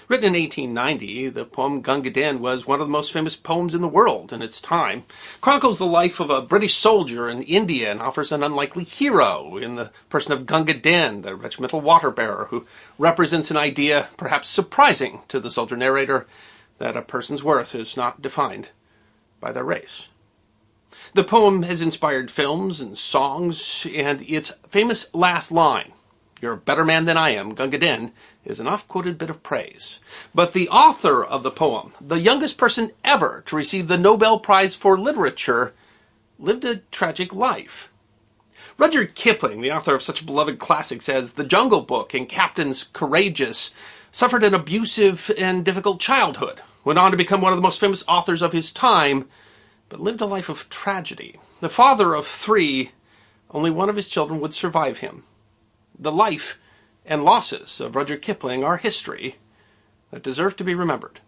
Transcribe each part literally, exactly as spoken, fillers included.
Written in eighteen ninety, the poem Gunga Din was one of the most famous poems in the world in its time. Chronicles the life of a British soldier in India and offers an unlikely hero in the person of Gunga Din, the regimental water bearer, who represents an idea perhaps surprising to the soldier narrator, that a person's worth is not defined by their race. The poem has inspired films and songs, and its famous last line, "You're a better man than I am, Gunga Din," is an oft-quoted bit of praise. But the author of the poem, the youngest person ever to receive the Nobel Prize for Literature, lived a tragic life. Rudyard Kipling, the author of such beloved classics as The Jungle Book and Captains Courageous, suffered an abusive and difficult childhood, went on to become one of the most famous authors of his time, but lived a life of tragedy. The father of three, only one of his children would survive him. The life and losses of Rudyard Kipling are history that deserve to be remembered.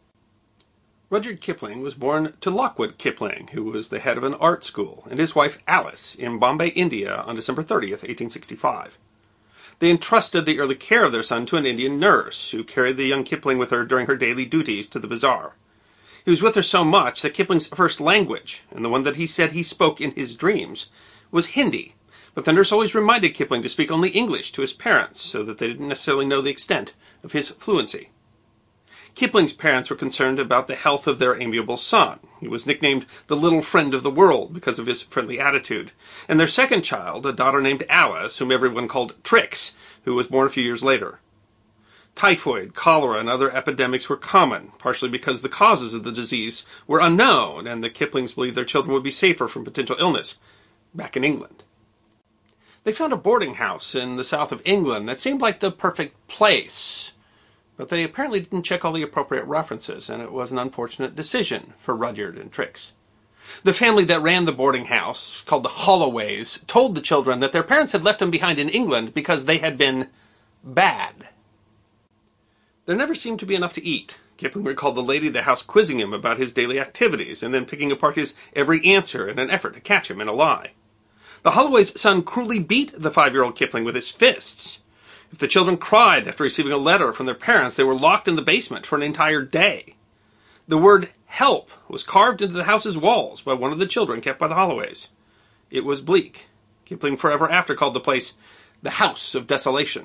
Rudyard Kipling was born to Lockwood Kipling, who was the head of an art school, and his wife Alice in Bombay, India, on December thirtieth, eighteen sixty-five. They entrusted the early care of their son to an Indian nurse, who carried the young Kipling with her during her daily duties to the bazaar. He was with her so much that Kipling's first language, and the one that he said he spoke in his dreams, was Hindi. But the nurse always reminded Kipling to speak only English to his parents, so that they didn't necessarily know the extent of his fluency. Kipling's parents were concerned about the health of their amiable son. He was nicknamed the little friend of the world because of his friendly attitude. And their second child, a daughter named Alice, whom everyone called Trix, who was born a few years later. Typhoid, cholera, and other epidemics were common, partially because the causes of the disease were unknown, and the Kiplings believed their children would be safer from potential illness back in England. They found a boarding house in the south of England that seemed like the perfect place, but they apparently didn't check all the appropriate references, and it was an unfortunate decision for Rudyard and Trix. The family that ran the boarding house, called the Holloways, told the children that their parents had left them behind in England because they had been bad. There never seemed to be enough to eat. Kipling recalled the lady of the house quizzing him about his daily activities, and then picking apart his every answer in an effort to catch him in a lie. The Holloway's son cruelly beat the five-year-old Kipling with his fists. If the children cried after receiving a letter from their parents, they were locked in the basement for an entire day. The word help was carved into the house's walls by one of the children kept by the Holloways. It was bleak. Kipling forever after called the place the House of Desolation.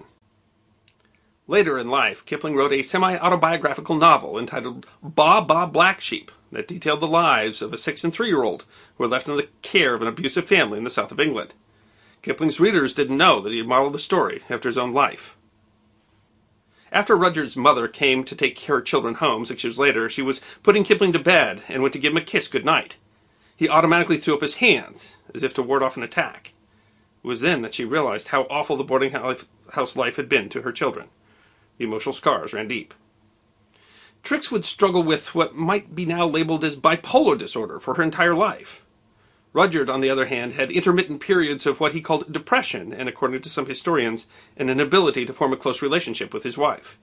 Later in life, Kipling wrote a semi-autobiographical novel entitled Baa Baa Black Sheep that detailed the lives of a six- and three-year-old who were left in the care of an abusive family in the south of England. Kipling's readers didn't know that he had modeled the story after his own life. After Rudyard's mother came to take her children home six years later, she was putting Kipling to bed and went to give him a kiss goodnight. He automatically threw up his hands, as if to ward off an attack. It was then that she realized how awful the boarding house life had been to her children. The emotional scars ran deep. Trix would struggle with what might be now labeled as bipolar disorder for her entire life. Rudyard, on the other hand, had intermittent periods of what he called depression, and according to some historians, an inability to form a close relationship with his wife.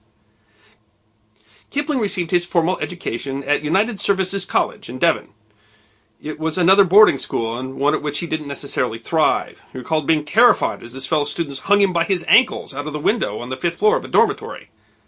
Kipling received his formal education at United Services College in Devon. It was another boarding school, and one at which he didn't necessarily thrive. He recalled being terrified as his fellow students hung him by his ankles out of the window on the fifth floor of a dormitory.